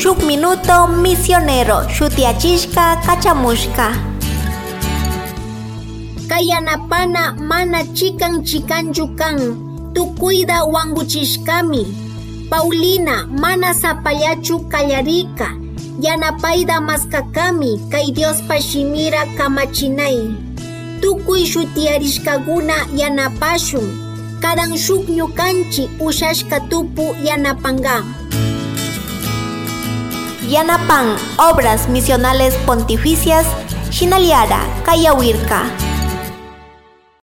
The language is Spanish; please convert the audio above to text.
shuk minuto misionero shutiachishka kachamushka. Kayanapana mana chikanchu kan, tukuyda wanguchishkami. Paulina mana sapallachu kallarika, yanapayda maskakami kay Diospa shimira kamachinay. Tukuy shutiarishkakuna yanapashun, karan shuk ñukanchi ushashka tupu yanapanga. Yanapan Obras Misionales Pontificias Shinaliara Kayawirka.